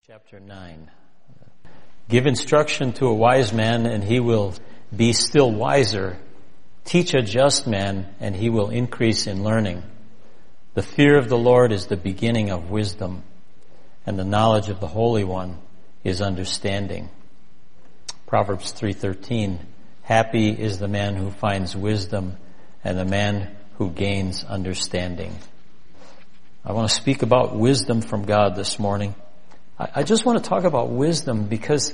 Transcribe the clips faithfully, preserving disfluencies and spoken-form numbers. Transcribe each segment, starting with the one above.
Chapter nine. Give instruction to a wise man, and he will be still wiser. Teach a just man, and he will increase in learning. The fear of the Lord is the beginning of wisdom, and the knowledge of the Holy One is understanding. Proverbs three thirteen. Happy is the man who finds wisdom, and the man who gains understanding. I want to speak about wisdom from God this morning. I just want to talk about wisdom because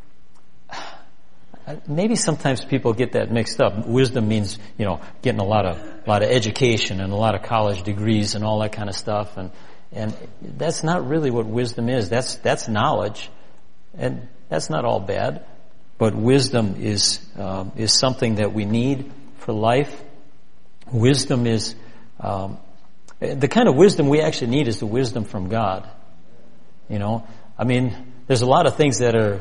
maybe sometimes people get that mixed up. Wisdom means, you know, getting a lot of a lot of education and a lot of college degrees and all that kind of stuff, and and that's not really what wisdom is. That's that's knowledge, and that's not all bad. But wisdom is um, is something that we need for life. Wisdom is um, the kind of wisdom we actually need is the wisdom from God. You know, I mean, there's a lot of things that are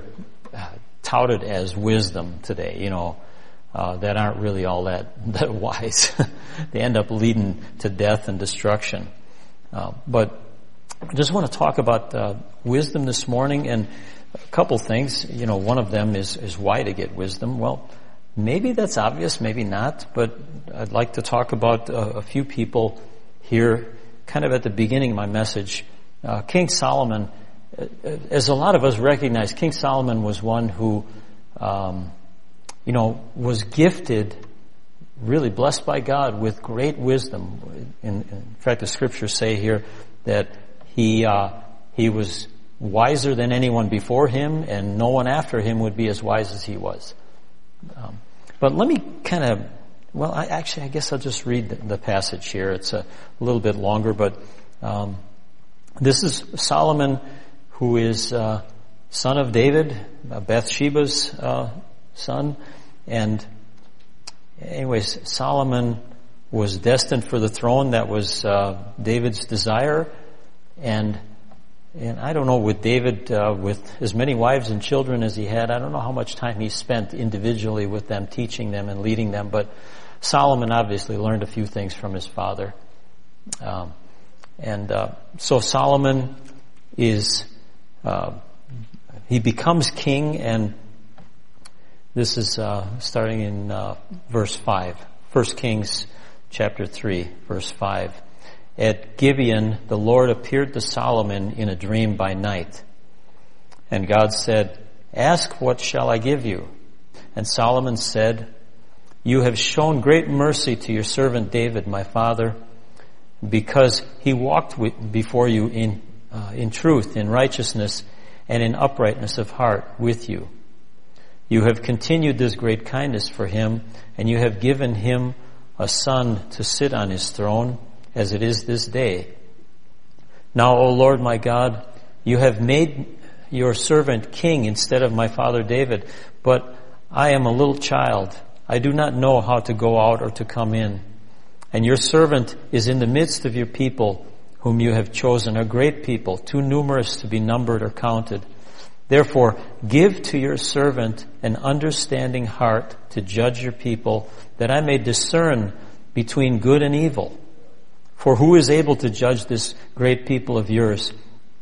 touted as wisdom today, you know, uh, that aren't really all that, that wise. They end up leading to death and destruction. Uh, but I just want to talk about uh, wisdom this morning, and a couple things. You know, one of them is, is why to get wisdom. Well, maybe that's obvious, maybe not, but I'd like to talk about uh, a few people here, kind of at the beginning of my message. Uh, King Solomon, as a lot of us recognize, King Solomon was one who, um, you know, was gifted, really blessed by God with great wisdom. In, in fact, the scriptures say here that he uh, he was wiser than anyone before him, and no one after him would be as wise as he was. Um, but let me kind of, well, I actually, I guess I'll just read the, the passage here. It's a little bit longer, but. Um, This is Solomon, who is uh, son of David, uh, Bathsheba's uh, son. And anyways, Solomon was destined for the throne. That was uh, David's desire. And and I don't know, with David, uh, with as many wives and children as he had, I don't know how much time he spent individually with them, teaching them and leading them. But Solomon obviously learned a few things from his father. Um And uh, so Solomon is, uh, he becomes king, and this is uh, starting in uh, verse five. First Kings chapter three, verse five. At Gibeon, the Lord appeared to Solomon in a dream by night. And God said, "Ask, what shall I give you?" And Solomon said, "You have shown great mercy to your servant David, my father, because he walked with, before you in uh, in truth, in righteousness, and in uprightness of heart with you. You have continued this great kindness for him, and you have given him a son to sit on his throne, as it is this day. Now, O Lord my God, you have made your servant king instead of my father David, but I am a little child. I do not know how to go out or to come in. And your servant is in the midst of your people, whom you have chosen, a great people, too numerous to be numbered or counted. Therefore, give to your servant an understanding heart to judge your people, that I may discern between good and evil. For who is able to judge this great people of yours?"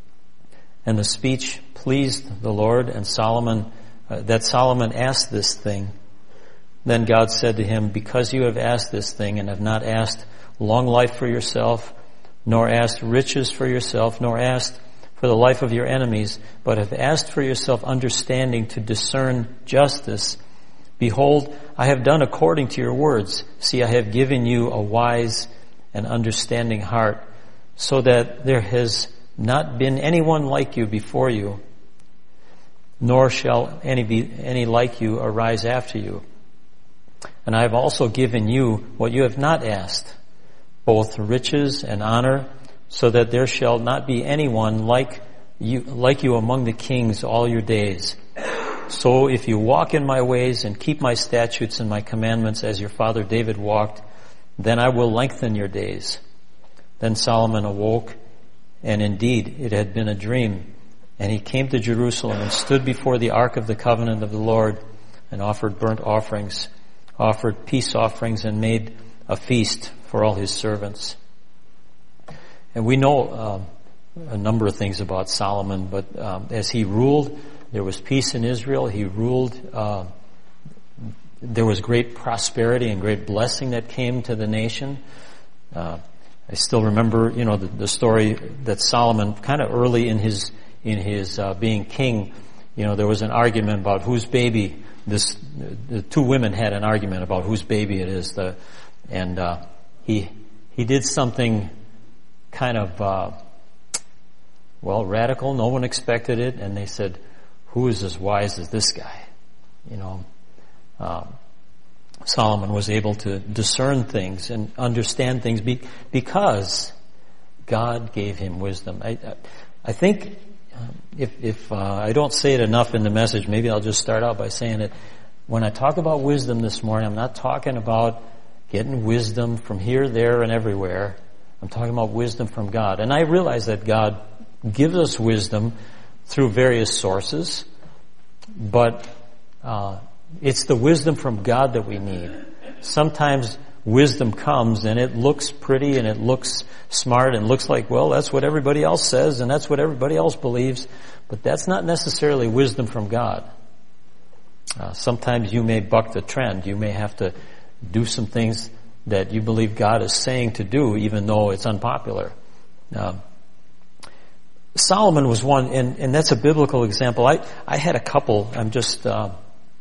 And the speech pleased the Lord, and Solomon, uh, that Solomon asked this thing. Then God said to him, "Because you have asked this thing, and have not asked long life for yourself, nor asked riches for yourself, nor asked for the life of your enemies, but have asked for yourself understanding to discern justice, behold, I have done according to your words. See, I have given you a wise and understanding heart, so that there has not been anyone like you before you, nor shall any be any like you arise after you. And I have also given you what you have not asked, both riches and honor, so that there shall not be anyone like you, like you among the kings all your days. So if you walk in my ways and keep my statutes and my commandments as your father David walked, then I will lengthen your days." Then Solomon awoke, and indeed it had been a dream. And he came to Jerusalem and stood before the ark of the covenant of the Lord, and offered burnt offerings, offered peace offerings, and made a feast for all his servants. And we know um, a number of things about Solomon, but um, as he ruled, there was peace in Israel. He ruled, uh, there was great prosperity and great blessing that came to the nation. Uh, I still remember, you know, the, the story that Solomon, kind of early in his in his uh, being king, you know, there was an argument about whose baby this. The two women had an argument about whose baby it is. The and uh, he he did something kind of uh, well radical. No one expected it, and they said, "Who is as wise as this guy?" You know. Um, Solomon was able to discern things and understand things be, because God gave him wisdom. I, I think if, if uh, I don't say it enough in the message, maybe I'll just start out by saying it. When I talk about wisdom this morning, I'm not talking about getting wisdom from here, there, and everywhere. I'm talking about wisdom from God. And I realize that God gives us wisdom through various sources, but uh it's the wisdom from God that we need. Sometimes wisdom comes and it looks pretty and it looks smart and looks like, well, that's what everybody else says and that's what everybody else believes. But that's not necessarily wisdom from God. Uh, sometimes you may buck the trend. You may have to do some things that you believe God is saying to do, even though it's unpopular. Uh, Solomon was one, and, and that's a biblical example. I, I had a couple. I'm just... Uh,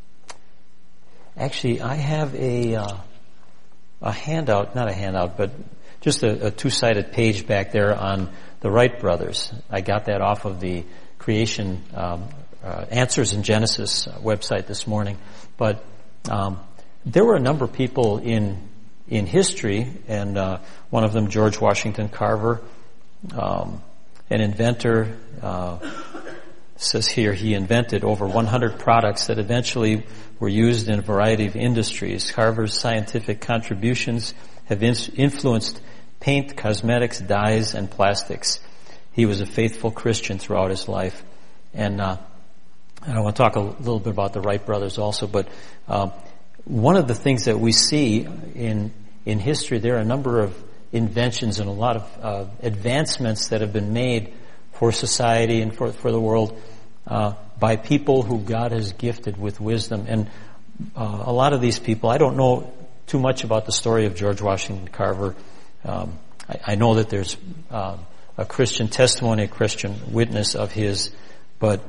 Actually, I have a uh, a handout, not a handout, but just a, a two-sided page back there on the Wright brothers. I got that off of the Creation um, uh, Answers in Genesis website this morning. But um, there were a number of people in in history, and uh, one of them, George Washington Carver, um, an inventor. Uh, says here he invented over one hundred products that eventually were used in a variety of industries. Carver's scientific contributions have in- influenced paint, cosmetics, dyes, and plastics. He was a faithful Christian throughout his life. And, uh, and I want to talk a little bit about the Wright brothers also, but uh, one of the things that we see in in history, there are a number of inventions and a lot of uh, advancements that have been made for society and for for the world uh, by people who God has gifted with wisdom. And uh, a lot of these people, I don't know too much about the story of George Washington Carver. Um, I, I know that there's uh, a Christian testimony, a Christian witness of his, but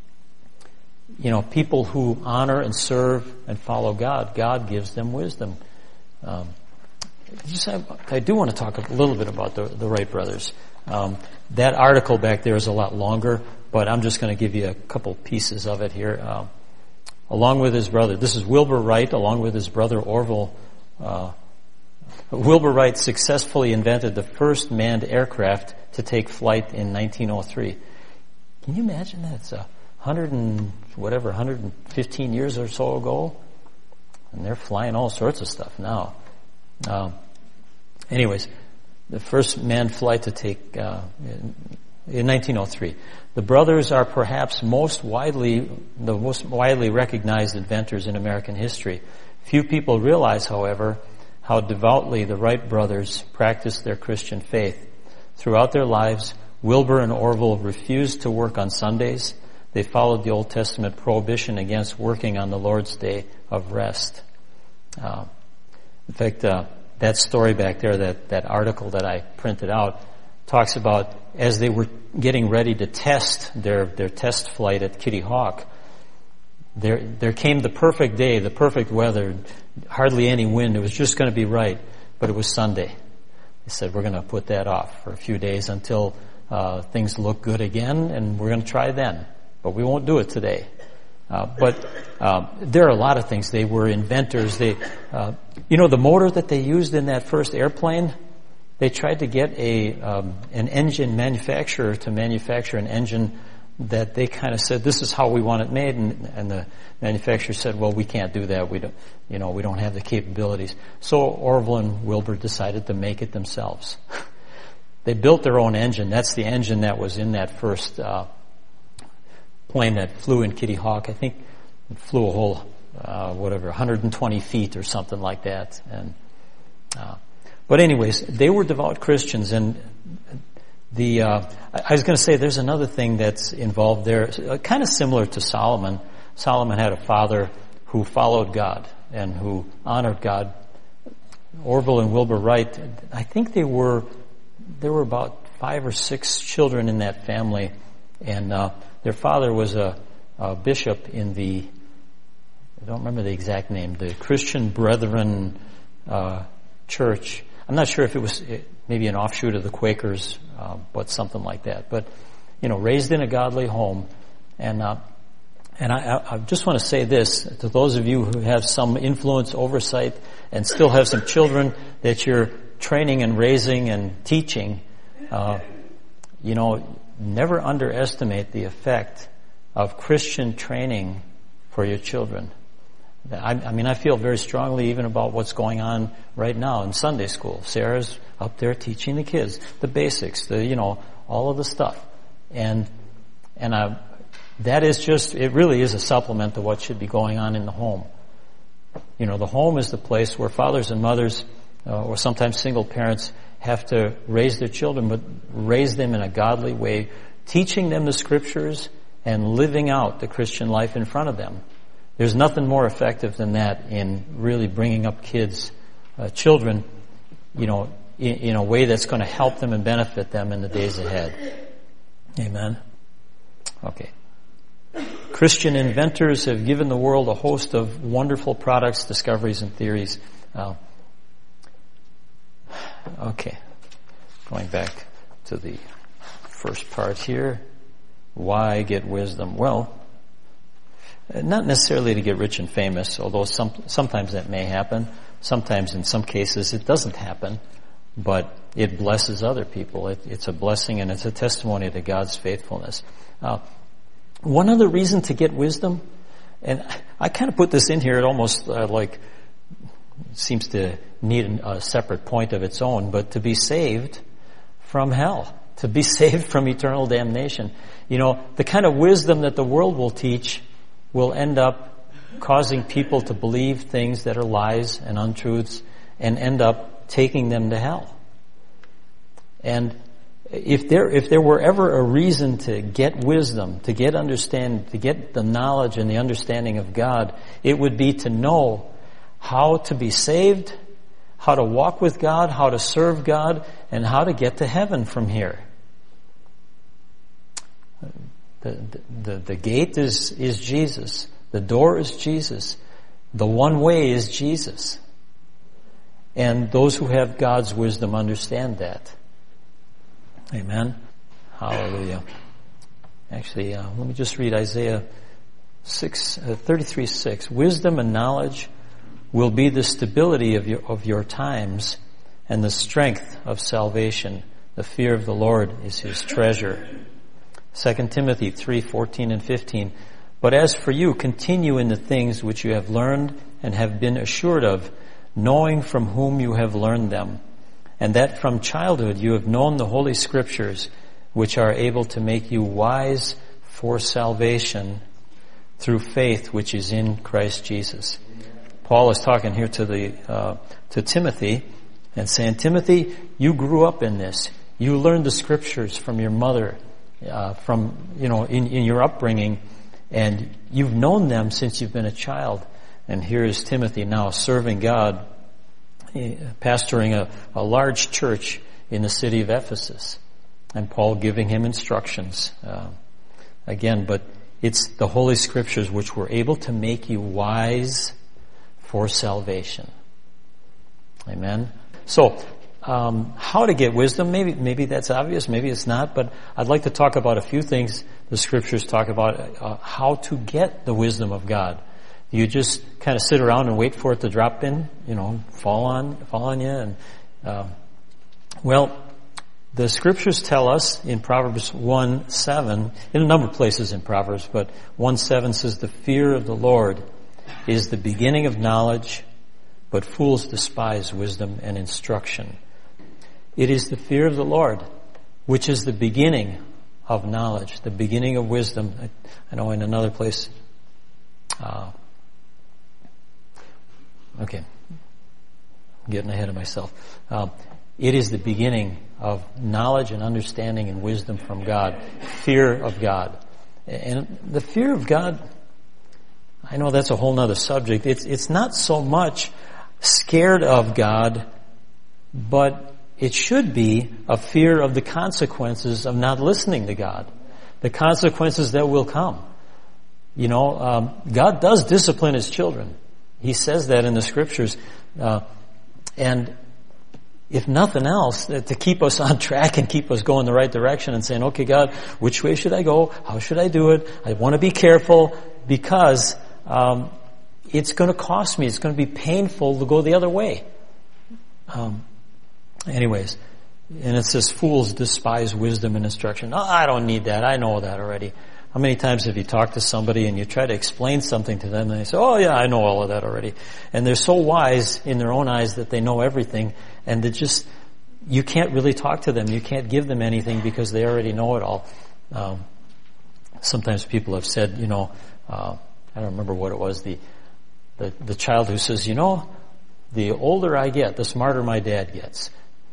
you know, people who honor and serve and follow God, God gives them wisdom. Um, just, I, I do want to talk a little bit about the, the Wright brothers. Um, that article back there is a lot longer, but I'm just going to give you a couple pieces of it here. Uh, along with his brother, this is Wilbur Wright, along with his brother Orville. Uh, Wilbur Wright successfully invented the first manned aircraft to take flight in nineteen oh three. Can you imagine that? It's a hundred and whatever, one hundred fifteen years or so ago, and they're flying all sorts of stuff now. Um, anyways. The first manned flight to take uh, in, in nineteen oh three. The brothers are perhaps most widely the most widely recognized inventors in American history. Few people realize, however, how devoutly the Wright brothers practiced their Christian faith. Throughout their lives, Wilbur and Orville refused to work on Sundays. They followed the Old Testament prohibition against working on the Lord's Day of rest. Uh, in fact, uh, that story back there, that, that article that I printed out, talks about as they were getting ready to test their, their test flight at Kitty Hawk, there, there came the perfect day, the perfect weather, hardly any wind. It was just going to be right, but it was Sunday. They said, we're going to put that off for a few days until uh, things look good again, and we're going to try then. But we won't do it today. Uh, but uh, there are a lot of things. They were inventors. They, uh, you know, the motor that they used in that first airplane, they tried to get a um, an engine manufacturer to manufacture an engine that they kind of said, this is how we want it made, and, and the manufacturer said, well, we can't do that. We don't, you know, we don't have the capabilities. So Orville and Wilbur decided to make it themselves. They built their own engine. That's the engine that was in that first uh, plane that flew in Kitty Hawk. I think it flew a whole, uh, whatever, one hundred twenty feet or something like that. And uh, but anyways, they were devout Christians, and The uh, I was going to say there's another thing that's involved there, uh, kind of similar to Solomon. Solomon had a father who followed God and who honored God. Orville and Wilbur Wright, I think they were there were about five or six children in that family, and uh, their father was a, a bishop in the I don't remember the exact name, the Christian Brethren uh, Church. I'm not sure if it was maybe an offshoot of the Quakers, uh, but something like that. But, you know, raised in a godly home. And uh, and I, I just want to say this to those of you who have some influence, oversight, and still have some children that you're training and raising and teaching. Uh, you know, never underestimate the effect of Christian training for your children. I, I mean, I feel very strongly even about what's going on right now in Sunday school. Sarah's up there teaching the kids the basics, the, you know, all of the stuff. And, and I, that is just, it really is a supplement to what should be going on in the home. You know, the home is the place where fathers and mothers, uh, or sometimes single parents, have to raise their children, but raise them in a godly way, teaching them the scriptures and living out the Christian life in front of them. There's nothing more effective than that in really bringing up kids, uh, children, you know, in, in a way that's going to help them and benefit them in the days ahead. Amen. Okay. Christian inventors have given the world a host of wonderful products, discoveries, and theories. Uh, okay. Going back to the first part here. Why get wisdom? Well, not necessarily to get rich and famous, although some, sometimes that may happen. Sometimes in some cases it doesn't happen, but it blesses other people. It, it's a blessing and it's a testimony to God's faithfulness. Uh, one other reason to get wisdom, and I kind of put this in here, it almost uh, like seems to need a separate point of its own, but to be saved from hell, to be saved from eternal damnation. You know, the kind of wisdom that the world will teach will end up causing people to believe things that are lies and untruths and end up taking them to hell. And if there if there were ever a reason to get wisdom, to get understand, to get the knowledge and the understanding of God, it would be to know how to be saved, how to walk with God, how to serve God, and how to get to heaven from here. The, the, the gate is, is Jesus. The door is Jesus. The one way is Jesus. And those who have God's wisdom understand that. Amen. Hallelujah. Actually, uh, let me just read Isaiah six, uh, thirty-three six. Wisdom and knowledge will be the stability of your, of your times and the strength of salvation. The fear of the Lord is his treasure. Second Timothy three fourteen and fifteen. But as for you, continue in the things which you have learned and have been assured of, knowing from whom you have learned them, and that from childhood you have known the Holy Scriptures, which are able to make you wise for salvation through faith which is in Christ Jesus. Paul is talking here to the uh, to Timothy and saying, Timothy, you grew up in this. You learned the Scriptures from your mother. Uh, from, you know, in, in your upbringing, and you've known them since you've been a child. And here is Timothy now serving God, pastoring a, a large church in the city of Ephesus. And Paul giving him instructions. Uh, again, but it's the Holy Scriptures which were able to make you wise for salvation. Amen? So, Um, how to get wisdom, maybe maybe that's obvious, maybe it's not, but I'd like to talk about a few things the Scriptures talk about, uh, how to get the wisdom of God. You just kind of sit around and wait for it to drop in, you know, fall on fall on you. And uh, well, the Scriptures tell us in Proverbs one seven, in a number of places in Proverbs, but one seven says, the fear of the Lord is the beginning of knowledge, but fools despise wisdom and instruction. It is the fear of the Lord, which is the beginning of knowledge, the beginning of wisdom. I, I know in another place, uh, okay, I'm getting ahead of myself. Uh, It is the beginning of knowledge and understanding and wisdom from God. Fear of God. And the fear of God, I know that's a whole nother subject. It's, it's not so much scared of God, but it should be a fear of the consequences of not listening to God. The consequences that will come. You know, um, God does discipline His children. He says that in the Scriptures. Uh, and if nothing else, to keep us on track and keep us going the right direction and saying, okay, God, which way should I go? How should I do it? I want to be careful because um, it's going to cost me. It's going to be painful to go the other way. Um, anyways, and it says, fools despise wisdom and instruction. Oh, I don't need that. I know that already. How many times have you talked to somebody and you try to explain something to them and they say, oh yeah, I know all of that already. And they're so wise in their own eyes that they know everything, and they just, you can't really talk to them. You can't give them anything because they already know it all. Um, sometimes people have said, you know, uh, I don't remember what it was, the, the, the child who says, you know, the older I get, the smarter my dad gets.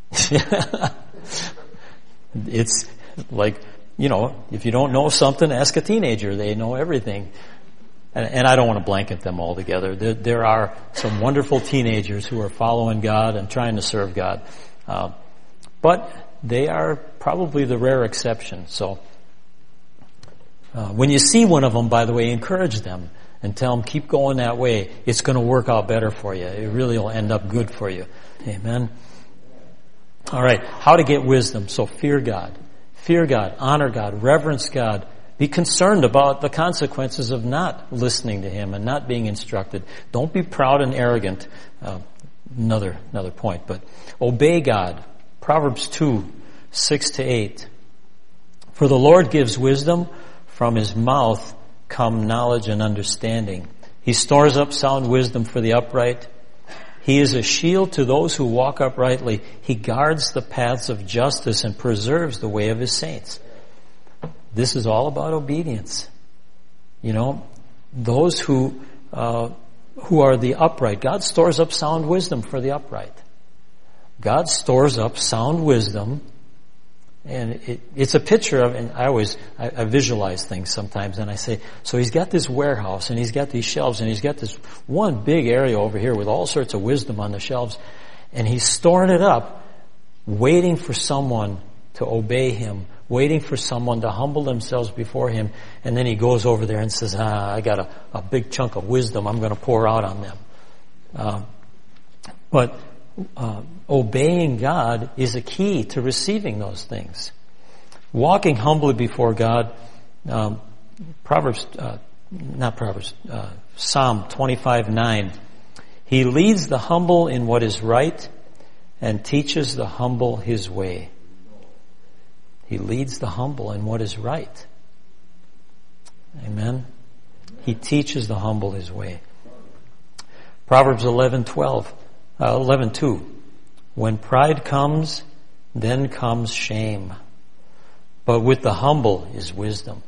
It's like, you know, if you don't know something, ask a teenager. They know everything. And, and I don't want to blanket them all together. There, there are some wonderful teenagers who are following God and trying to serve God. Uh, but they are probably the rare exception. So uh, when you see one of them, by the way, encourage them and tell them, keep going that way. It's going to work out better for you. It really will end up good for you. Amen. All right. How to get wisdom. So fear God. Fear God, honor God, reverence God. Be concerned about the consequences of not listening to Him and not being instructed. Don't be proud and arrogant. Uh, another another point, but obey God. Proverbs two, six to eight. For the Lord gives wisdom, from His mouth come knowledge and understanding. He stores up sound wisdom for the upright. He is a shield to those who walk uprightly. He guards the paths of justice and preserves the way of His saints. This is all about obedience. You know, those who uh, who are the upright. God stores up sound wisdom for the upright. God stores up sound wisdom, and it, it's a picture of, and I always, I, I visualize things sometimes, and I say, so He's got this warehouse, and He's got these shelves, and He's got this one big area over here with all sorts of wisdom on the shelves, and He's storing it up, waiting for someone to obey Him, waiting for someone to humble themselves before Him, and then He goes over there and says, ah, I got a, a big chunk of wisdom I'm going to pour out on them. Uh, but uh, obeying God is a key to receiving those things. Walking humbly before God, um, Proverbs, uh, not Proverbs, uh, Psalm twenty-five nine. He leads the humble in what is right and teaches the humble His way. He leads the humble in what is right. Amen. He teaches the humble His way. Proverbs eleven twelve, uh, eleven two. When pride comes, then comes shame. But with the humble is wisdom.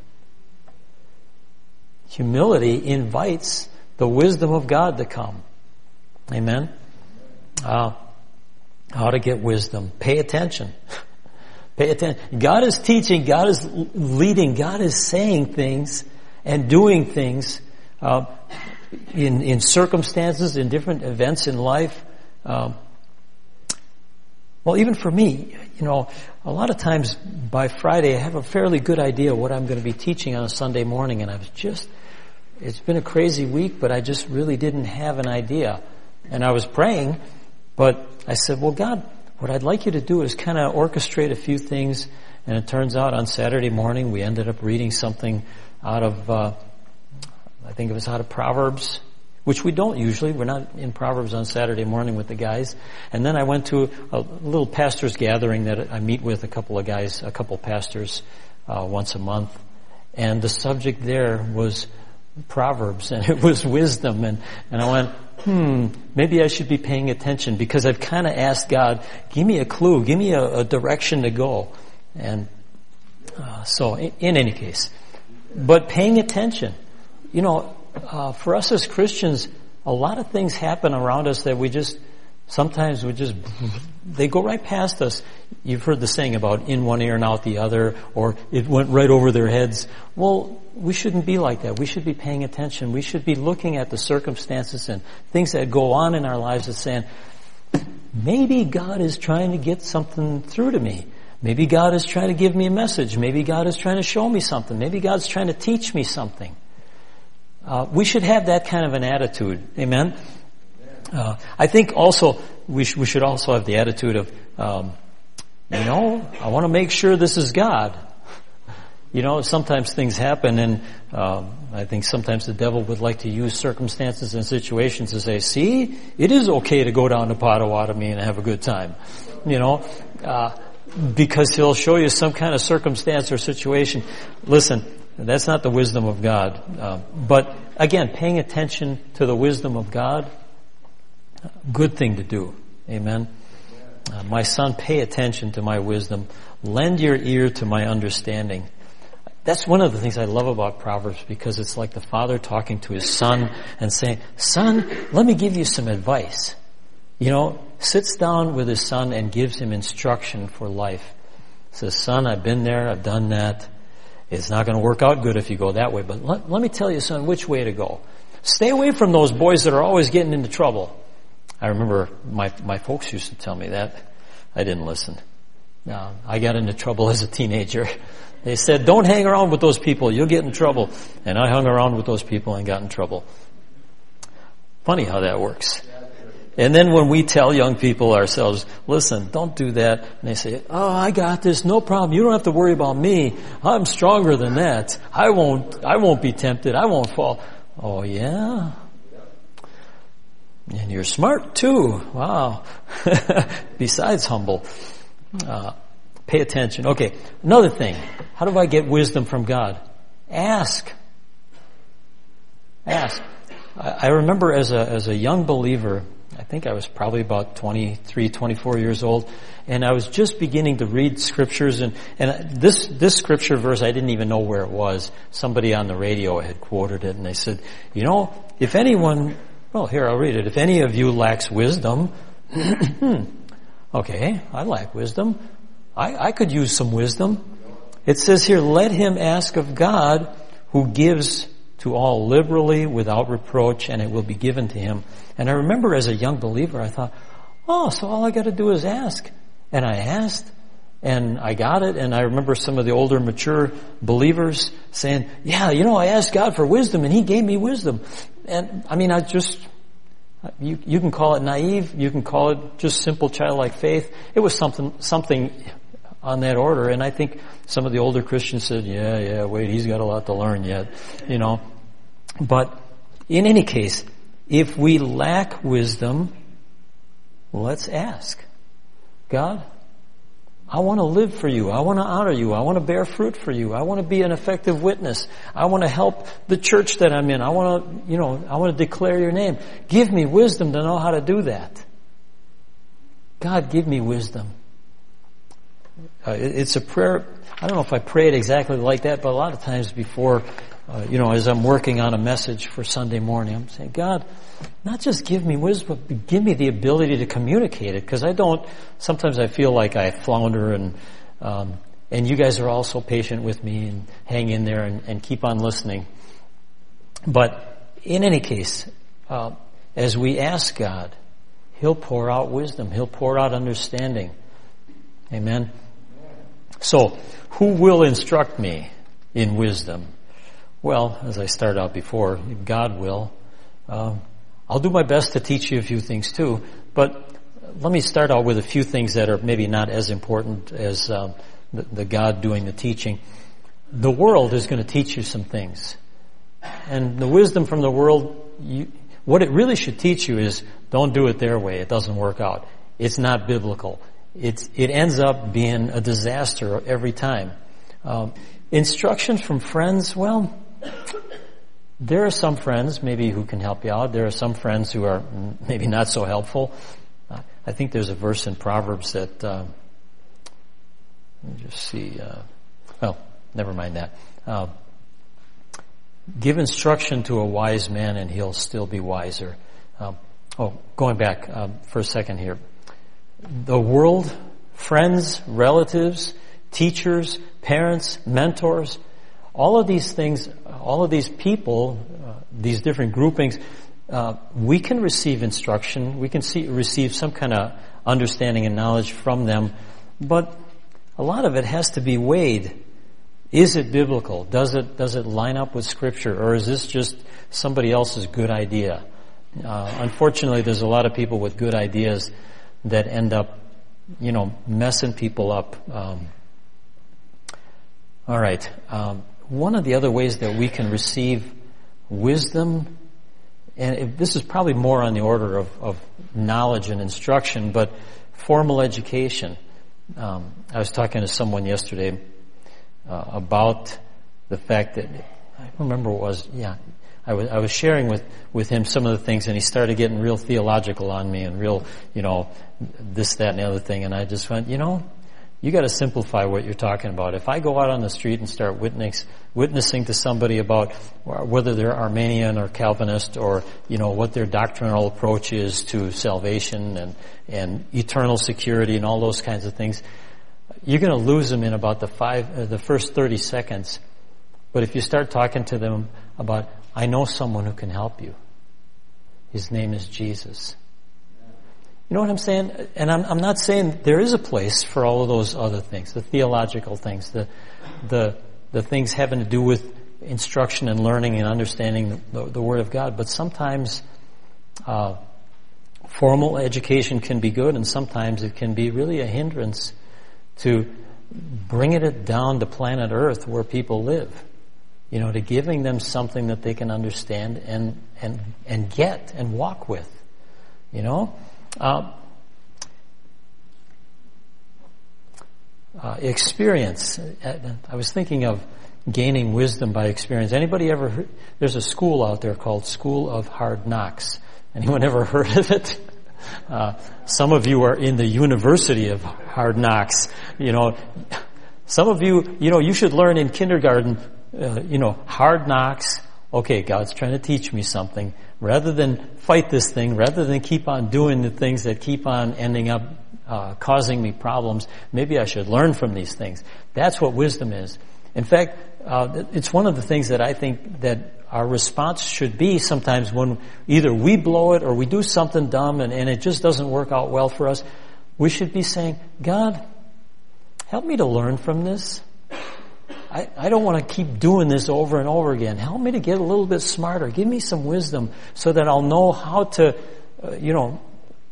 Humility invites the wisdom of God to come. Amen. Uh, how to get wisdom. Pay attention. Pay attention. God is teaching, God is leading, God is saying things and doing things uh, in in circumstances, in different events in life. Um, well, even for me, you know, a lot of times by Friday I have a fairly good idea what I'm going to be teaching on a Sunday morning, and I was just, it's been a crazy week, but I just really didn't have an idea. And I was praying, but I said, well, God, what I'd like you to do is kind of orchestrate a few things. And it turns out on Saturday morning we ended up reading something out of, uh, I think it was out of Proverbs, which we don't usually. We're not in Proverbs on Saturday morning with the guys. And then I went to a little pastor's gathering that I meet with a couple of guys, a couple pastors uh, once a month. And the subject there was Proverbs, and it was wisdom. And, and I went, hmm, maybe I should be paying attention, because I've kind of asked God, give me a clue, give me a, a direction to go. And uh, so in, in any case, but paying attention. You know, uh, for us as Christians, a lot of things happen around us that we just Sometimes we just, they go right past us. You've heard the saying about in one ear and out the other, or it went right over their heads. Well, we shouldn't be like that. We should be paying attention. We should be looking at the circumstances and things that go on in our lives and saying, maybe God is trying to get something through to me. Maybe God is trying to give me a message. Maybe God is trying to show me something. Maybe God's trying to teach me something. Uh, we should have that kind of an attitude. Amen? Uh, I think also we, sh- we should also have the attitude of, um, you know, I want to make sure this is God. You know, sometimes things happen, and um, I think sometimes the devil would like to use circumstances and situations to say, see, it is okay to go down to Potawatomi and have a good time. You know, uh, because he'll show you some kind of circumstance or situation. Listen, that's not the wisdom of God. Uh, but again, paying attention to the wisdom of God, good thing to do. Amen. Uh, my son, pay attention to my wisdom. Lend your ear to my understanding. That's one of the things I love about Proverbs, because it's like the father talking to his son and saying, son, let me give you some advice. You know, sits down with his son and gives him instruction for life. Says, son, I've been there, I've done that. It's not going to work out good if you go that way, but let, let me tell you, son, which way to go. Stay away from those boys that are always getting into trouble. I remember my my folks used to tell me that. I didn't listen. No, I got into trouble as a teenager. They said, don't hang around with those people, you'll get in trouble. And I hung around with those people and got in trouble. Funny how that works. And then when we tell young people ourselves, listen, don't do that, and they say, oh, I got this, no problem, you don't have to worry about me, I'm stronger than that, I won't, I won't be tempted, I won't fall. Oh yeah? And you're smart too. Wow. Besides humble. Uh, pay attention. Okay. Another thing. How do I get wisdom from God? Ask. Ask. I, I remember as a, as a young believer, I think I was probably about twenty-three, twenty-four years old, and I was just beginning to read scriptures, and, and this, this scripture verse, I didn't even know where it was. Somebody on the radio had quoted it, and they said, you know, if anyone, well, here, I'll read it. If any of you lacks wisdom, okay, I lack wisdom. I, I could use some wisdom. It says here, let him ask of God, who gives to all liberally without reproach, and it will be given to him. And I remember as a young believer, I thought, oh, so all I got to do is ask. And I asked, and I got it. And I remember some of the older, mature believers saying, yeah, you know, I asked God for wisdom, and he gave me wisdom. And I mean, I just, you, you can call it naive, you can call it just simple childlike faith. It was something, something on that order. And I think some of the older Christians said, yeah, yeah, wait, he's got a lot to learn yet, you know. But in any case, if we lack wisdom, let's ask. God, I want to live for you. I want to honor you. I want to bear fruit for you. I want to be an effective witness. I want to help the church that I'm in. I want to, you know, I want to declare your name. Give me wisdom to know how to do that. God, give me wisdom. Uh, it, it's a prayer. I don't know if I pray it exactly like that, but a lot of times before, uh, you know, as I'm working on a message for Sunday morning, I'm saying, God, not just give me wisdom, but give me the ability to communicate it. Because I don't, sometimes I feel like I flounder, and um, and you guys are also patient with me and hang in there and, and keep on listening. But in any case, uh, as we ask God, he'll pour out wisdom. He'll pour out understanding. Amen. So, who will instruct me in wisdom? Well, as I started out before, God will. Um, I'll do my best to teach you a few things too, but let me start out with a few things that are maybe not as important as um, the, the God doing the teaching. The world is going to teach you some things. And the wisdom from the world, you, what it really should teach you is, don't do it their way. It doesn't work out. It's not biblical. It's, it ends up being a disaster every time. Um, instructions from friends, well, there are some friends maybe who can help you out. There are some friends who are maybe not so helpful. Uh, I think there's a verse in Proverbs that, uh, let me just see, uh, well, never mind that. Uh, give instruction to a wise man and he'll still be wiser. Uh, oh, going back uh, for a second here. The world, friends, relatives, teachers, parents, mentors, all of these things, all of these people, uh, these different groupings, uh, we can receive instruction, we can see, receive some kind of understanding and knowledge from them, but a lot of it has to be weighed. Is it biblical? Does it, does it line up with Scripture? Or is this just somebody else's good idea? Uh, unfortunately, there's a lot of people with good ideas that end up, you know, messing people up. Um, all right. Um, one of the other ways that we can receive wisdom, and it, this is probably more on the order of, of knowledge and instruction, but formal education. Um, I was talking to someone yesterday uh, about the fact that, I don't remember what it was, yeah, I was, I was sharing with, with him some of the things, and he started getting real theological on me and real, you know, this, that, and the other thing, and I just went, you know, you got to simplify what you're talking about. If I go out on the street and start witness, witnessing to somebody about whether they're Arminian or Calvinist, or, you know, what their doctrinal approach is to salvation and, and eternal security and all those kinds of things, you're going to lose them in about the five, uh, the first thirty seconds. But if you start talking to them about, I know someone who can help you. His name is Jesus. You know what I'm saying? And I'm, I'm not saying there is a place for all of those other things, the theological things, the the the things having to do with instruction and learning and understanding the, the, the Word of God. But sometimes uh, formal education can be good, and sometimes it can be really a hindrance to bringing it down to planet Earth where people live. You know, to giving them something that they can understand and and and get and walk with. You know. Uh, uh, experience. I was thinking of gaining wisdom by experience. Anybody ever heard? There's a school out there called School of Hard Knocks. Anyone ever heard of it? Uh, some of you are in the University of Hard Knocks. You know, some of you, you know, you should learn in kindergarten, uh, you know, hard knocks. Okay, God's trying to teach me something. Rather than fight this thing, rather than keep on doing the things that keep on ending up uh, causing me problems, maybe I should learn from these things. That's what wisdom is. In fact, uh, it's one of the things that I think that our response should be sometimes when either we blow it or we do something dumb and, and it just doesn't work out well for us. We should be saying, God, help me to learn from this. I, I don't want to keep doing this over and over again. Help me to get a little bit smarter. Give me some wisdom so that I'll know how to, uh, you know,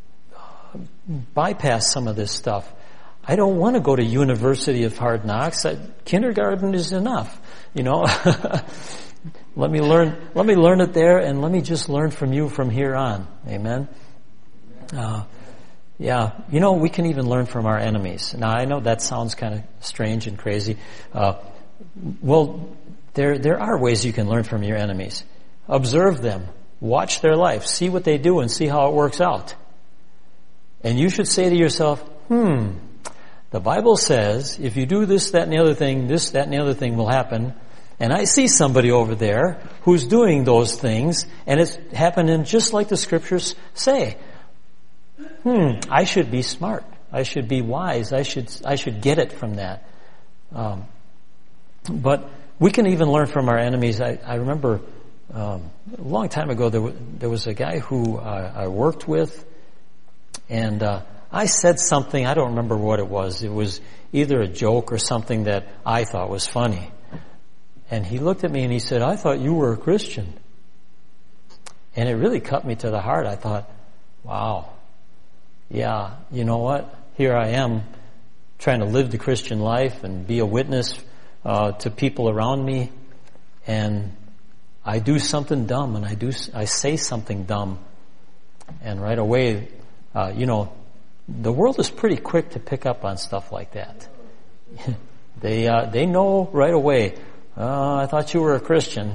bypass some of this stuff. I don't want to go to University of Hard Knocks. I, kindergarten is enough, you know. Let me learn, let me learn it there, and let me just learn from you from here on. Amen. Uh, yeah, you know, we can even learn from our enemies. Now, I know that sounds kind of strange and crazy. Uh, Well, there there are ways you can learn from your enemies. Observe them. Watch their life. See what they do and see how it works out. And you should say to yourself, hmm, the Bible says if you do this, that, and the other thing, this, that, and the other thing will happen. And I see somebody over there who's doing those things, and it's happening just like the Scriptures say. Hmm, I should be smart. I should be wise. I should I should get it from that. Um But we can even learn from our enemies. I, I remember um, a long time ago there, w- there was a guy who uh, I worked with, and uh, I said something, I don't remember what it was. It was either a joke or something that I thought was funny. And he looked at me and he said, I thought you were a Christian. And it really cut me to the heart. I thought, wow, yeah, you know what? Here I am trying to live the Christian life and be a witness Uh, to people around me, and I do something dumb, and I do I say something dumb, and right away, uh, you know, the world is pretty quick to pick up on stuff like that. they uh, they know right away. Uh, I thought you were a Christian,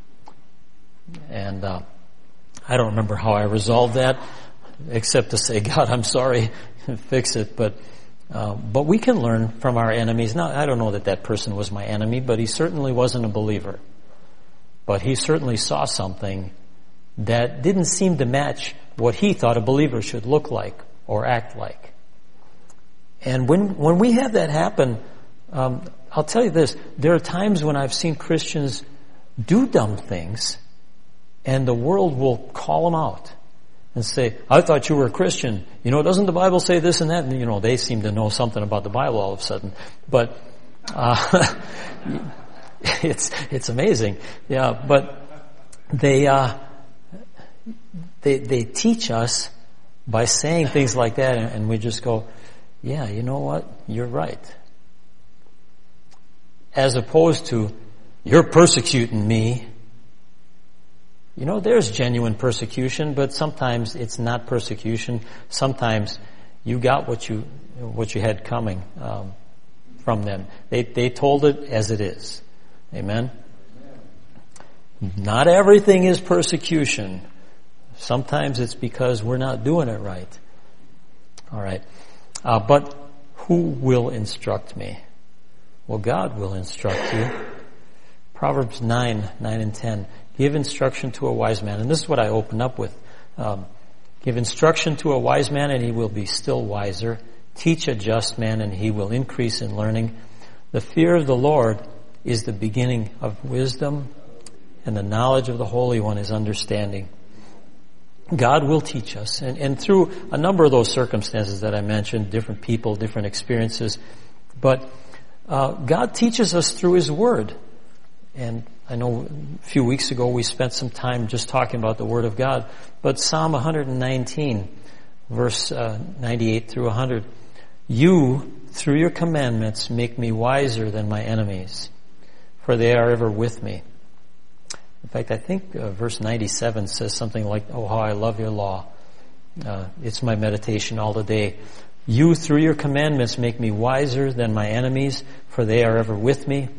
and uh, I don't remember how I resolved that, except to say, God, I'm sorry, fix it, but. Uh, but we can learn from our enemies. Now, I don't know that that person was my enemy, but he certainly wasn't a believer. But he certainly saw something that didn't seem to match what he thought a believer should look like or act like. And when when we have that happen, um, I'll tell you this, there are times when I've seen Christians do dumb things, and the world will call them out and say, I thought you were a Christian. You know, doesn't the Bible say this and that? And, you know, they seem to know something about the Bible all of a sudden. But uh, it's it's amazing. Yeah, but they uh, they they teach us by saying things like that, and, and we just go, yeah, you know what? You're right. As opposed to, you're persecuting me. You know, there's genuine persecution, but sometimes it's not persecution. Sometimes you got what you what you had coming um, from them. They they told it as it is. Amen. Not everything is persecution. Sometimes it's because we're not doing it right. All right. Uh, but who will instruct me? Well, God will instruct you. Proverbs nine, nine and ten. Give instruction to a wise man. And this is what I opened up with. Um, Give instruction to a wise man and he will be still wiser. Teach a just man and he will increase in learning. The fear of the Lord is the beginning of wisdom, and the knowledge of the Holy One is understanding. God will teach us. And, and through a number of those circumstances that I mentioned, different people, different experiences, but uh, God teaches us through His Word. And I know a few weeks ago we spent some time just talking about the Word of God, but Psalm one nineteen, verse uh, ninety-eight through one hundred, you, through your commandments, make me wiser than my enemies, for they are ever with me. In fact, I think uh, verse ninety-seven says something like, oh, how I love your law. Uh, it's my meditation all the day. You, through your commandments, make me wiser than my enemies, for they are ever with me.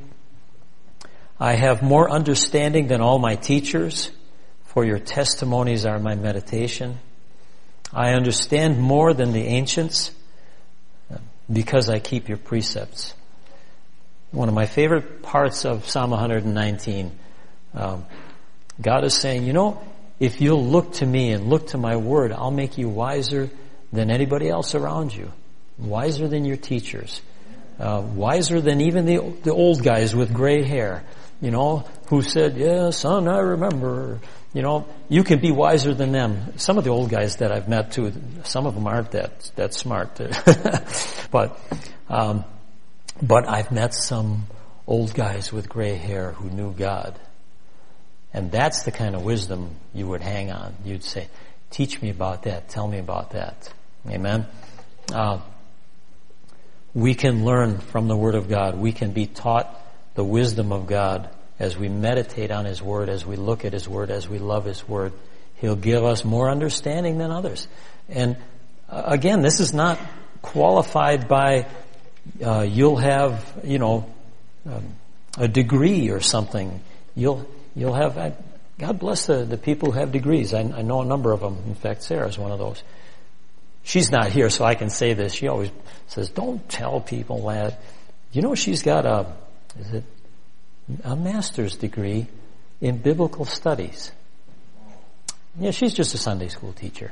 I have more understanding than all my teachers, for your testimonies are my meditation. I understand more than the ancients, because I keep your precepts. One of my favorite parts of Psalm one nineteen, um, God is saying, you know, if you'll look to me and look to my word, I'll make you wiser than anybody else around you. Wiser than your teachers. Uh, wiser than even the, the old guys with gray hair, you know, who said, yeah, son, I remember. You know, you can be wiser than them. Some of the old guys that I've met too, some of them aren't that, that smart. but, um, but I've met some old guys with gray hair who knew God. And that's the kind of wisdom you would hang on. You'd say, teach me about that. Tell me about that. Amen. Uh, we can learn from the Word of God. We can be taught the wisdom of God as we meditate on His Word, as we look at His Word, as we love His Word. He'll give us more understanding than others. And uh, again, this is not qualified by uh, you'll have, you know, um, a degree or something. You'll you'll have. I, God bless the, the people who have degrees. I, I know a number of them. In fact, Sarah's one of those. She's not here, so I can say this. She always says, "Don't tell people that." You know, she's got a is it a master's degree in biblical studies. Yeah, she's just a Sunday school teacher.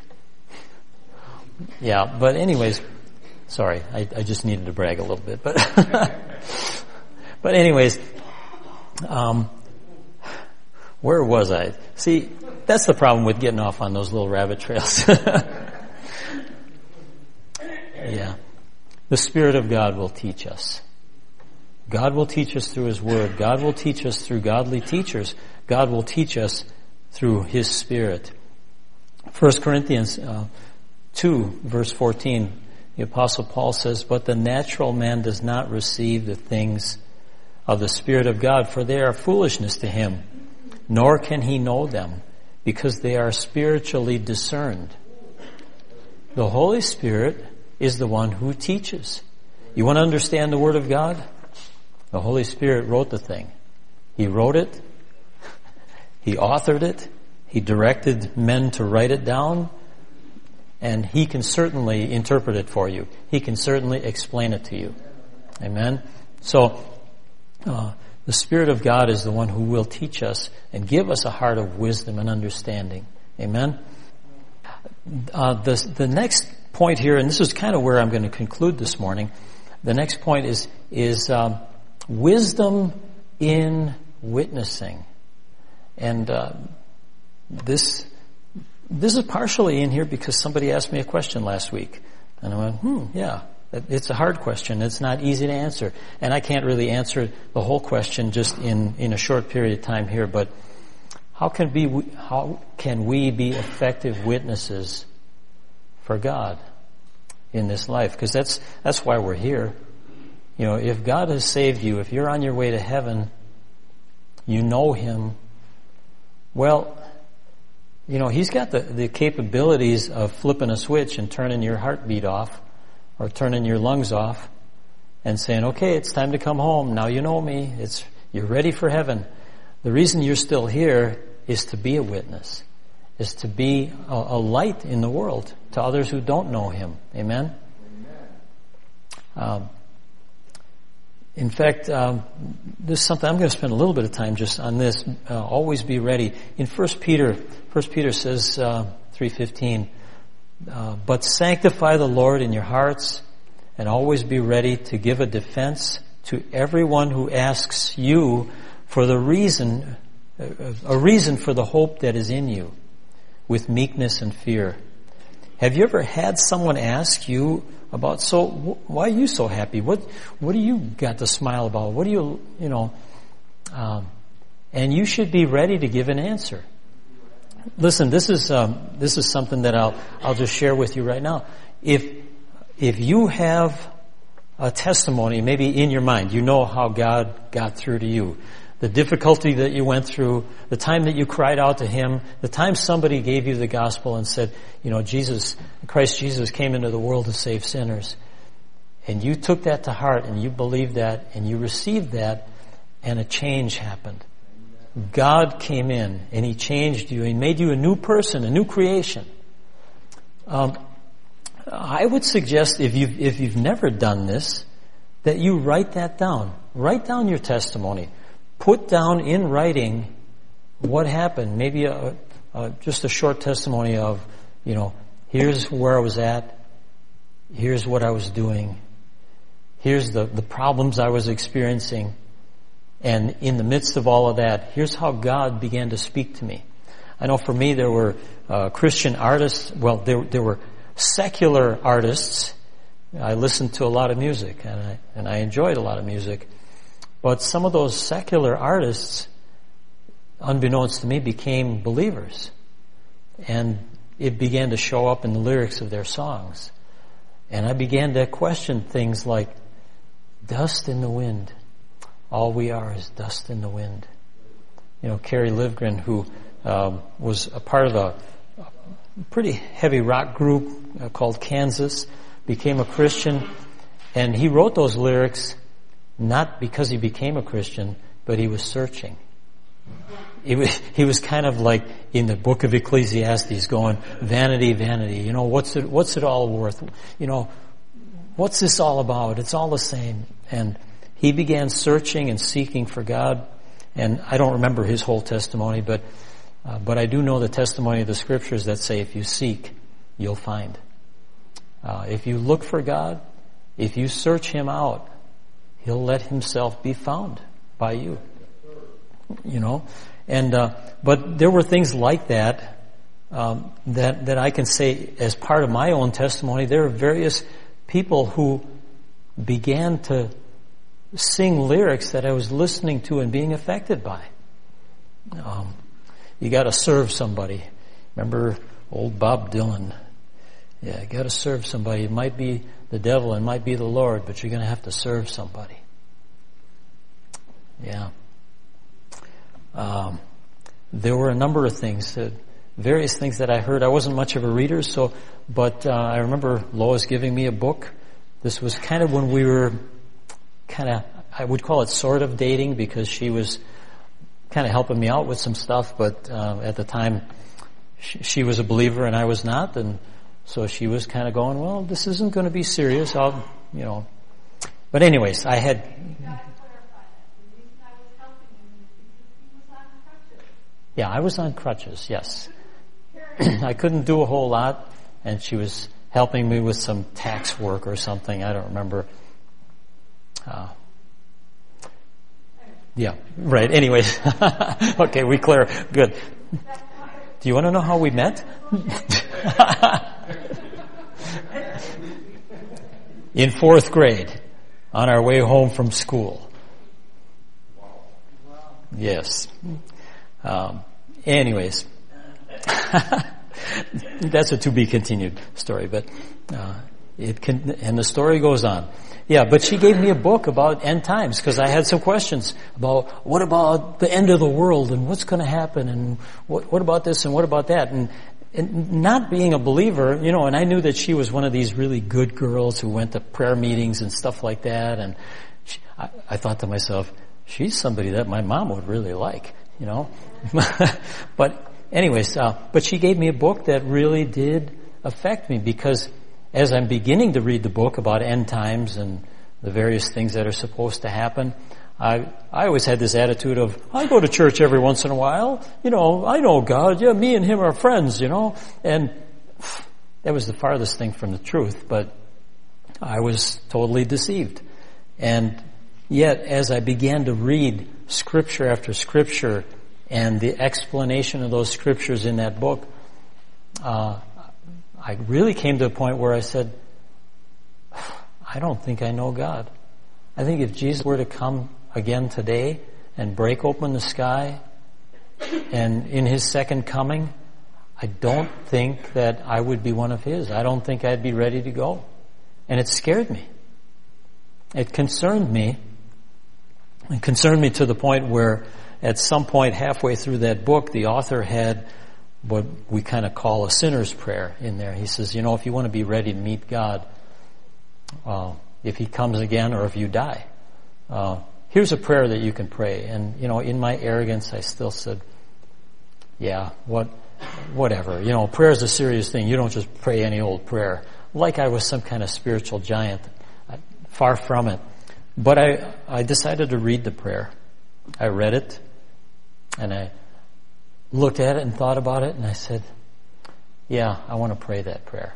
Yeah, but anyways, sorry, I, I just needed to brag a little bit, but but anyways, um, where was I? See, that's the problem with getting off on those little rabbit trails. Yeah, the Spirit of God will teach us. God will teach us through His Word. God will teach us through godly teachers. God will teach us through His Spirit. First Corinthians uh, two, verse fourteen, the Apostle Paul says, but the natural man does not receive the things of the Spirit of God, for they are foolishness to him, nor can he know them, because they are spiritually discerned. The Holy Spirit is the one who teaches. You want to understand the Word of God? The Holy Spirit wrote the thing. He wrote it. He authored it. He directed men to write it down. And He can certainly interpret it for you. He can certainly explain it to you. Amen? So, uh, the Spirit of God is the one who will teach us and give us a heart of wisdom and understanding. Amen? uh, the the next point here, and this is kind of where I'm going to conclude this morning. The next point is is um, wisdom in witnessing, and uh, this this is partially in here because somebody asked me a question last week, and I went, hmm, yeah. It's a hard question. It's not easy to answer. And I can't really answer the whole question just in, in a short period of time here. But how can be how can we be effective witnesses for God in this life? Because that's that's why we're here. You know, if God has saved you, if you're on your way to heaven, you know Him, well, you know, He's got the, the capabilities of flipping a switch and turning your heartbeat off, or turning your lungs off and saying, okay, it's time to come home. Now you know me. It's, you're ready for heaven. The reason you're still here is to be a witness, is to be a, a light in the world to others who don't know Him. Amen? Amen. Um, in fact, um, this is something, I'm going to spend a little bit of time just on this. Uh, always be ready. In First Peter, First Peter says, uh, three fifteen, Uh, but sanctify the Lord in your hearts, and always be ready to give a defense to everyone who asks you for the reason, a reason for the hope that is in you, with meekness and fear. Have you ever had someone ask you about, so why are you so happy? What what do you got to smile about? What do you, you know, um, and you should be ready to give an answer. Listen, this is um, this is something that I'll I'll just share with you right now. If if you have a testimony, maybe in your mind, you know how God got through to you, the difficulty that you went through, the time that you cried out to Him, the time somebody gave you the gospel and said, you know, Jesus, Christ Jesus came into the world to save sinners, and you took that to heart and you believed that and you received that, and a change happened. God came in and He changed you. He made you a new person, a new creation. Um, I would suggest if you've, if you've never done this, that you write that down. Write down your testimony. Put down in writing what happened. Maybe a, a, just a short testimony of, you know, here's where I was at. Here's what I was doing. Here's the, the problems I was experiencing. And in the midst of all of that, here's how God began to speak to me. I know for me there were uh, Christian artists, well, there, there were secular artists. I listened to a lot of music, and I, and I enjoyed a lot of music. But some of those secular artists, unbeknownst to me, became believers. And it began to show up in the lyrics of their songs. And I began to question things like, dust in the wind. All we are is dust in the wind. You know, Kerry Livgren, who um, was a part of a, a pretty heavy rock group uh, called Kansas, became a Christian, and he wrote those lyrics not because he became a Christian, but he was searching. It was, he was kind of like in the book of Ecclesiastes going, vanity, vanity, you know, what's it, what's it all worth? You know, what's this all about? It's all the same. And he began searching and seeking for God, and I don't remember his whole testimony, but uh, but I do know the testimony of the Scriptures that say if you seek, you'll find. Uh, if you look for God, if you search Him out, He'll let Himself be found by you. You know, and uh, but there were things like that um, that that I can say as part of my own testimony. There are various people who began to sing lyrics that I was listening to and being affected by. Um, you got to serve somebody. Remember old Bob Dylan? Yeah, you got to serve somebody. It might be the devil, it might be the Lord, but you're going to have to serve somebody. Yeah. Um, there were a number of things, that, various things that I heard. I wasn't much of a reader, so, but uh, I remember Lois giving me a book. This was kind of when we were kind of, I would call it sort of dating, because she was kind of helping me out with some stuff, but uh, at the time she, she was a believer and I was not, and so she was kind of going, well, this isn't going to be serious. I'll, you know. But anyways, I had... Yeah, I was on crutches, yes. I couldn't do a whole lot, and she was helping me with some tax work or something. I don't remember. Uh, yeah, right. Anyways, okay, we clear. Good. Do you want to know how we met? In fourth grade, on our way home from school. Yes. Um, anyways, that's a to be continued story, but uh, it can, and the story goes on. Yeah, but she gave me a book about end times because I had some questions about what about the end of the world and what's going to happen and what, what about this and what about that. And, and not being a believer, you know, and I knew that she was one of these really good girls who went to prayer meetings and stuff like that. And she, I, I thought to myself, she's somebody that my mom would really like, you know. But anyways, uh, but she gave me a book that really did affect me because as I'm beginning to read the book about end times and the various things that are supposed to happen, I I always had this attitude of, I go to church every once in a while, you know, I know God, yeah, me and him are friends, you know, and that was the farthest thing from the truth, but I was totally deceived. And yet, as I began to read scripture after scripture and the explanation of those scriptures in that book, uh, I really came to a point where I said, I don't think I know God. I think if Jesus were to come again today and break open the sky and in his second coming, I don't think that I would be one of his. I don't think I'd be ready to go. And it scared me. It concerned me. It concerned me to the point where at some point halfway through that book, the author had what we kind of call a sinner's prayer in there. He says, you know, if you want to be ready to meet God, uh, if he comes again or if you die, uh, here's a prayer that you can pray. And, you know, in my arrogance, I still said, yeah, what, whatever. You know, prayer is a serious thing. You don't just pray any old prayer. Like I was some kind of spiritual giant. I, far from it. But I, I decided to read the prayer. I read it, and I looked at it and thought about it, and I said, yeah, I want to pray that prayer.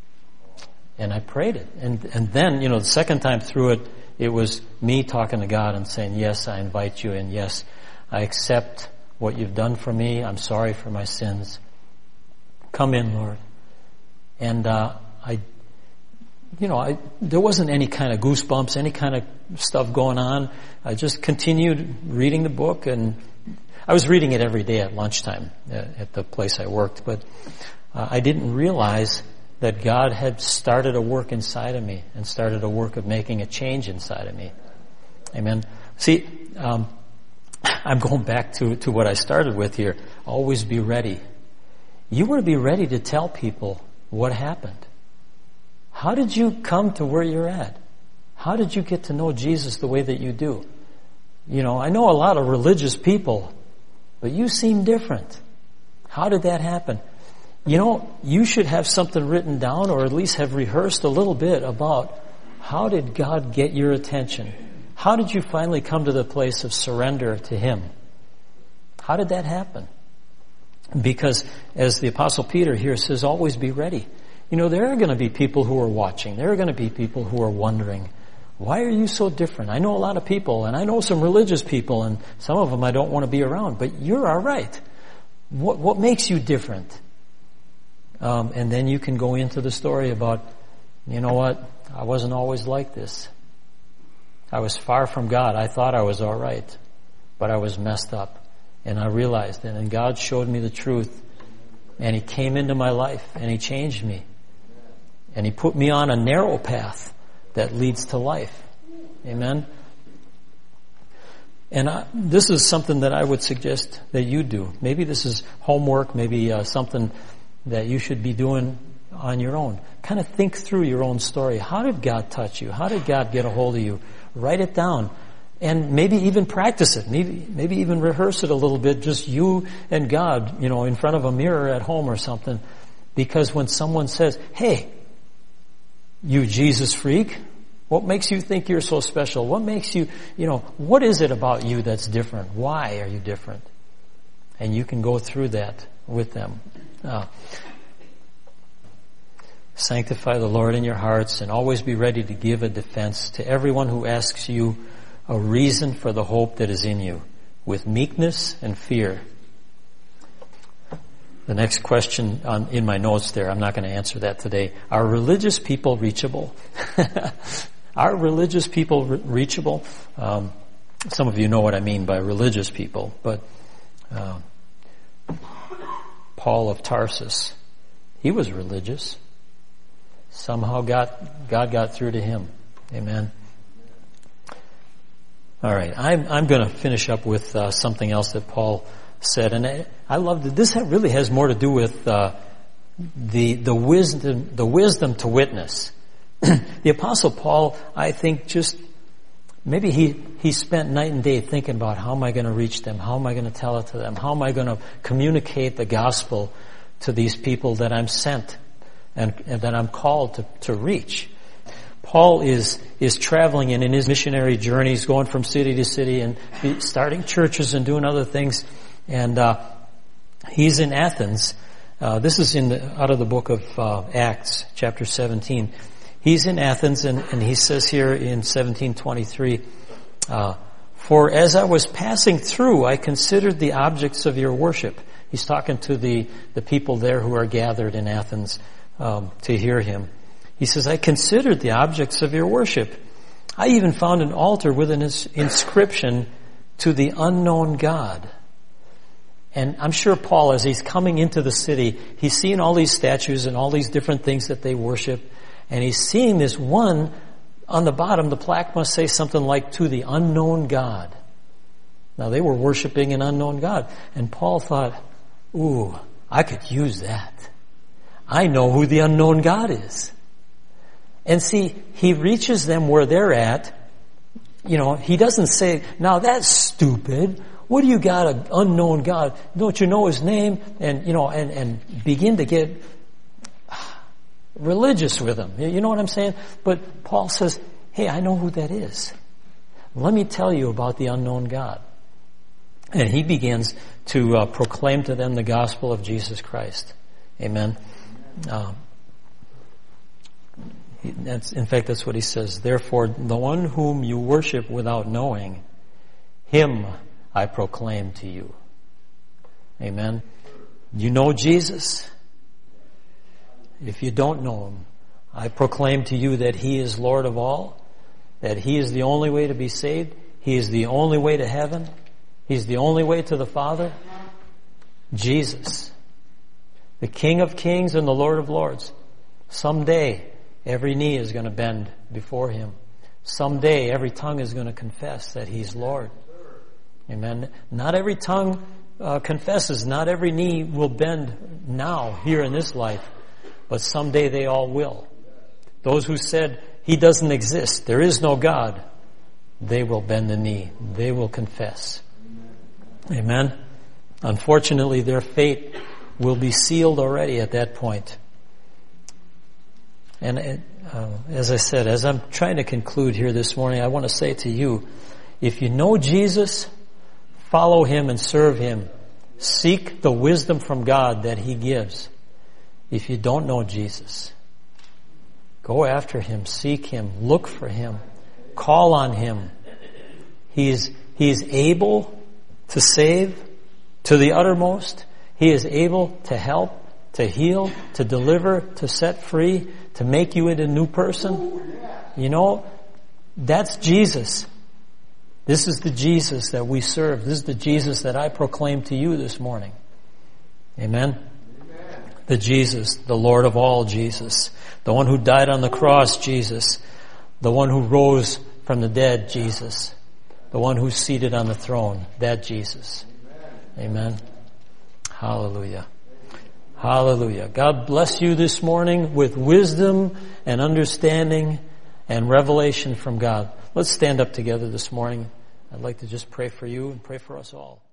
And I prayed it. And and then, you know, the second time through it, it was me talking to God and saying, yes, I invite you in. Yes, I accept what you've done for me. I'm sorry for my sins. Come in, Lord. And uh, I, you know, I, there wasn't any kind of goosebumps, any kind of stuff going on. I just continued reading the book, and I was reading it every day at lunchtime at the place I worked, but uh, I didn't realize that God had started a work inside of me and started a work of making a change inside of me. Amen. See, um, I'm going back to, to what I started with here. Always be ready. You want to be ready to tell people what happened. How did you come to where you're at? How did you get to know Jesus the way that you do? You know, I know a lot of religious people, but you seem different. How did that happen? You know, you should have something written down or at least have rehearsed a little bit about how did God get your attention? How did you finally come to the place of surrender to him? How did that happen? Because as the Apostle Peter here says, always be ready. You know, there are going to be people who are watching. There are going to be people who are wondering, why are you so different? I know a lot of people, and I know some religious people, and some of them I don't want to be around, but you're all right. What, what makes you different? Um, and then you can go into the story about, you know what, I wasn't always like this. I was far from God. I thought I was all right, but I was messed up. And I realized it, and God showed me the truth, and he came into my life, and he changed me. And he put me on a narrow path that leads to life. Amen? And I, this is something that I would suggest that you do. Maybe this is homework, maybe uh, something that you should be doing on your own. Kind of think through your own story. How did God touch you? How did God get a hold of you? Write it down. And maybe even practice it. Maybe, maybe even rehearse it a little bit, just you and God, you know, in front of a mirror at home or something. Because when someone says, hey, you Jesus freak, what makes you think you're so special? What makes you, you know, what is it about you that's different? Why are you different? And you can go through that with them. Uh, Sanctify the Lord in your hearts, and always be ready to give a defense to everyone who asks you a reason for the hope that is in you, with meekness and fear. The next question on, in my notes there, I'm not going to answer that today. Are religious people reachable? Are religious people re- reachable? Um, some of you know what I mean by religious people, but uh, Paul of Tarsus, he was religious. Somehow got, God got through to him. Amen. All right, I'm, I'm going to finish up with uh, something else that Paul said, and I, I love that this really has more to do with uh, the the wisdom the wisdom to witness. The Apostle Paul, I think, just maybe he he spent night and day thinking about how am I going to reach them, how am I going to tell it to them, how am I going to communicate the gospel to these people that I'm sent and, and that I'm called to, to reach. Paul is is traveling and in his missionary journeys, going from city to city and starting churches and doing other things. And uh, he's in Athens. Uh, this is in the, out of the book of uh, Acts, chapter seventeen. He's in Athens, and, and he says here in seventeen twenty-three, uh, "For as I was passing through, I considered the objects of your worship." He's talking to the, the people there who are gathered in Athens um, to hear him. He says, "I considered the objects of your worship. I even found an altar with an ins- inscription to the unknown God." And I'm sure Paul, as he's coming into the city, he's seeing all these statues and all these different things that they worship. And he's seeing this one on the bottom. The plaque must say something like, "To the unknown God." Now, they were worshiping an unknown God. And Paul thought, ooh, I could use that. I know who the unknown God is. And see, he reaches them where they're at. You know, he doesn't say, "Now that's stupid. What do you got, an unknown God? Don't you know his name?" And, you know, and, and begin to get religious with him. You know what I'm saying? But Paul says, "Hey, I know who that is. Let me tell you about the unknown God." And he begins to uh, proclaim to them the gospel of Jesus Christ. Amen. Um, That's, in fact, that's what he says. "Therefore, the one whom you worship without knowing, him I proclaim to you." Amen. You know Jesus? If you don't know him, I proclaim to you that he is Lord of all, that he is the only way to be saved, he is the only way to heaven, he's the only way to the Father. Jesus, the King of kings and the Lord of lords. Someday, every knee is going to bend before him. Someday, every tongue is going to confess that he's Lord. Amen. Not every tongue uh, confesses. Not every knee will bend now, here in this life. But someday they all will. Those who said, he doesn't exist, there is no God, they will bend the knee. They will confess. Amen. Unfortunately, their fate will be sealed already at that point. And uh, as I said, as I'm trying to conclude here this morning, I want to say to you, if you know Jesus, follow him and serve him. Seek the wisdom from God that he gives. If you don't know Jesus, go after him, seek him, look for him, call on him. He is, he is able to save to the uttermost. He is able to help, to heal, to deliver, to set free, to make you into a new person. You know, that's Jesus. This is the Jesus that we serve. This is the Jesus that I proclaim to you this morning. Amen. The Jesus, the Lord of all Jesus, the one who died on the cross, Jesus, the one who rose from the dead, Jesus, the one who's seated on the throne, that Jesus. Amen. Hallelujah. Hallelujah. God bless you this morning with wisdom and understanding and revelation from God. Let's stand up together this morning. I'd like to just pray for you and pray for us all.